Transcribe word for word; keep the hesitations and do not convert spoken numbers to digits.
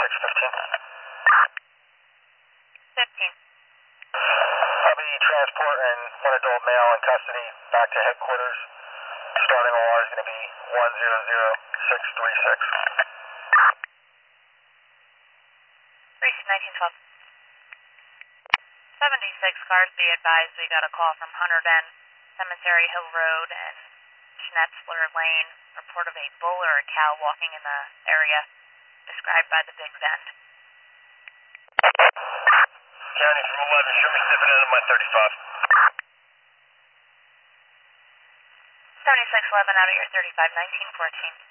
seventy-six fifteen. fifteen. Copy, transport and one adult male in custody back to headquarters. Starting O R is going to be one zero zero six three six. Receive nineteen twelve. seventy-six cars, be advised we got a call from Hunter Den, Cemetery Hill Road and Schnetzler Lane. Report of a bull or a cow walking in the area described by the Big Bend. County from eleven, show me sniffing out of my thirty-five. seventy-six eleven out of your thirty-five, nineteen fourteen.